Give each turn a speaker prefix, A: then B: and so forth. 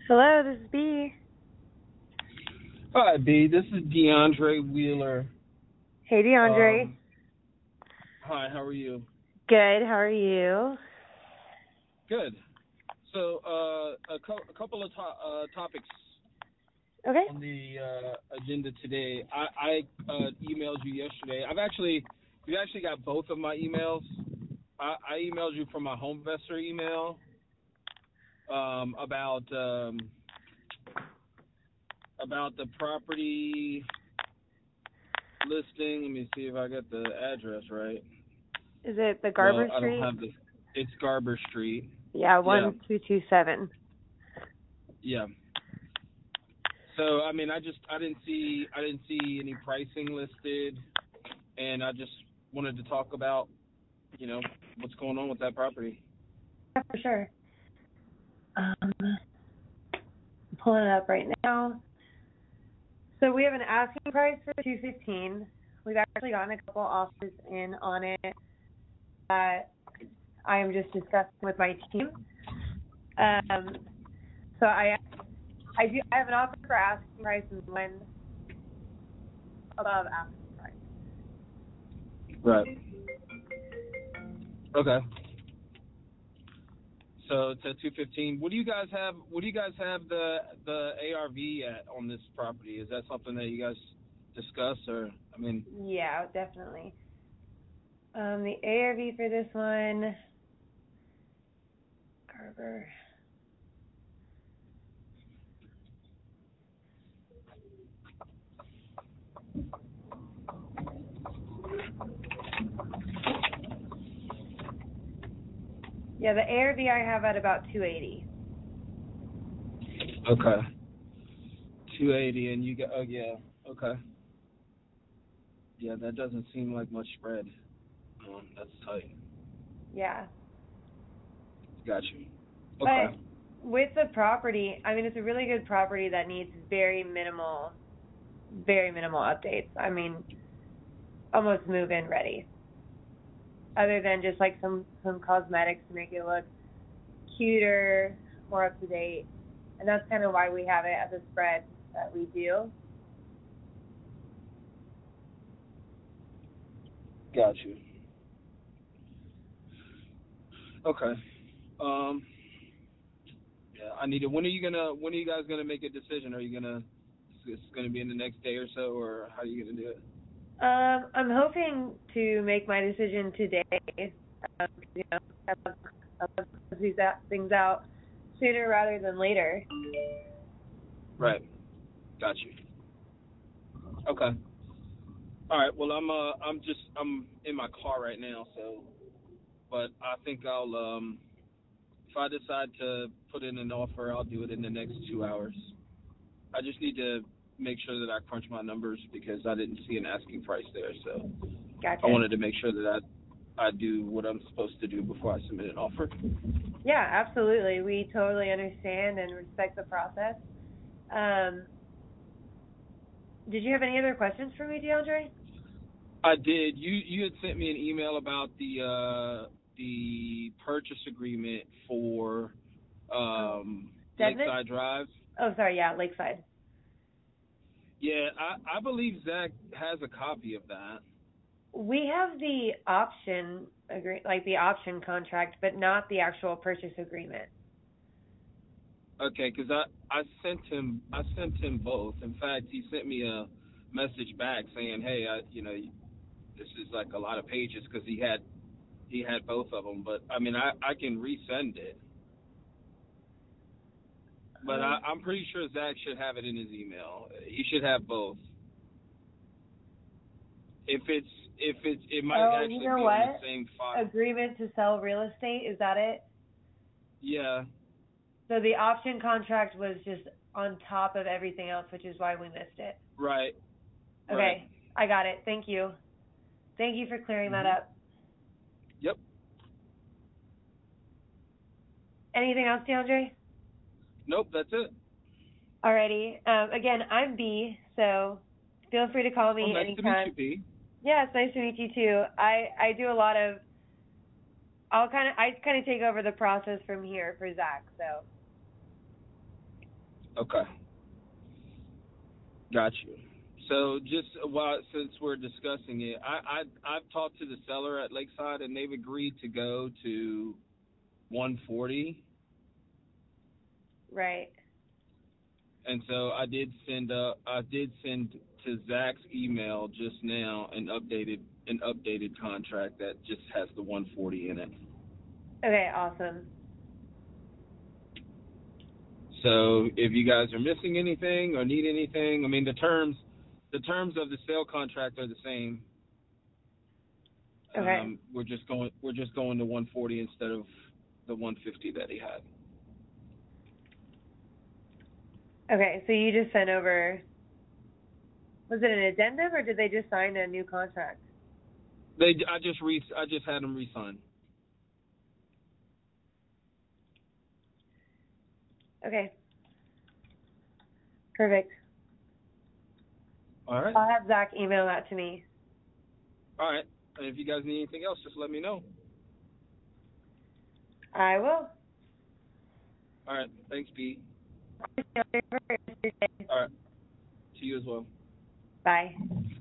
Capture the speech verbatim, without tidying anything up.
A: Hello, this is B.
B: Hi, B. This is DeAndre Wheeler.
A: Hey, DeAndre.
B: Um, hi, how are you?
A: Good. How are you?
B: Good. So, uh, a, co- a couple of to- uh, topics
A: Okay.
B: on the uh, agenda today. I, I uh, emailed you yesterday. I've actually, you actually got both of my emails. I, I emailed you from my HomeVestor email um, about um, about the property listing. Let me see if I got the address right.
A: Is it the
B: Well,
A: Garber
B: I don't
A: Street?
B: have the. It's Garber Street.
A: Yeah,
B: Yeah,
A: one two two seven.
B: yeah. So I mean, I just I didn't see I didn't see any pricing listed, and I just wanted to talk about you know what's going on with that property.
A: Yeah, for sure. Um, I'm pulling it up right now. So we have an asking price for two fifteen. We've actually gotten a couple offers in on it that I am just discussing with my team. Um, so I I do I have an offer for asking price and one above asking price.
B: Right. Okay. So it's at two fifteen. What do you guys have? What do you guys have the the A R V at on this property? Is that something that you guys discuss, or I mean?
A: Yeah, definitely. Um, the A R V for this one, Garber. Yeah, the A R V I have at about two eighty.
B: Okay. two eighty, and you got. Oh yeah. Okay. Yeah, that doesn't seem like much spread. Um, that's tight.
A: Yeah.
B: Got you.
A: But
B: Okay.
A: with the property, I mean, it's a really good property that needs very minimal, very minimal updates. I mean, almost move-in ready. Other than just like some some cosmetics to make it look cuter, more up to date, and that's kind of why we have it as a spread that we do.
B: Got you. Okay. Um. Yeah, I need it. When are you gonna? When are you guys gonna make a decision? Are you gonna? It's gonna be in the next day or so, or how are you gonna do it?
A: Um, I'm hoping to make my decision today. Um, you know, I'd love, I'd love to close these out, things out sooner rather than later.
B: Right. Got you. Okay. All right. Well, I'm uh, I'm just I'm in my car right now, so but I think I'll um, if I decide to put in an offer, I'll do it in the next two hours. I just need to make sure that I crunch my numbers because I didn't see an asking price there, so I
A: Gotcha.
B: wanted to make sure that I I do what I'm supposed to do before I submit an offer.
A: Yeah, absolutely. We totally understand and respect the process. Um, did you have any other questions for me, DeAndre?
B: I did. You you had sent me an email about the uh, the purchase agreement for
A: Oh,
B: um,
A: Deadman?
B: Lakeside Drive.
A: Oh, sorry. Yeah, Lakeside.
B: Yeah, I, I believe Zach has a copy of that.
A: We have the option agree, like the option contract, but not the actual purchase agreement.
B: Okay, because I, I sent him I sent him both. In fact, he sent me a message back saying, "Hey, I, you know, this is like a lot of pages because he had he had both of them." But I mean, I, I can resend it. But I,
A: Um,
B: I'm pretty sure Zach should have it in his email. He should have both. If it's if it's it might
A: oh, you
B: actually
A: know
B: be on the
A: what?
B: same file.
A: Agreement to sell real estate, is that it?
B: Yeah.
A: So the option contract was just on top of everything else, which is why we missed it.
B: Right. Right.
A: Okay, I got it. Thank you. Thank you for clearing that
B: Mhm.
A: up.
B: Yep.
A: Anything else, DeAndre?
B: Nope. That's it.
A: Alrighty. Um, again, I'm B, so feel free to call
B: Well,
A: me
B: nice to meet you,
A: anytime.
B: P.
A: Yeah, it's nice to meet you too. I, I do a lot of, I'll kind of, I kind of take over the process from here for Zach, so.
B: Okay. Got you. So just while since we're discussing it, I, I I've talked to the seller at Lakeside and they've agreed to go to one forty.
A: Right.
B: And so I did send uh I did send to Zach's email just now an updated an updated contract that just has the one forty in it.
A: Okay, awesome.
B: So if you guys are missing anything or need anything, I mean the terms the terms of the sale contract are the same.
A: Okay.
B: Um, we're just going we're just going to one forty instead of the one fifty that he had.
A: Okay, so you just sent over, was it an addendum or did they just sign a new contract?
B: They I just re I just had them re-sign.
A: Okay. Perfect.
B: All right.
A: I'll have Zach email that to me.
B: All right. And if you guys need anything else, just let me know.
A: I will.
B: All right. Thanks, Pete. All right. To you as well.
A: Bye.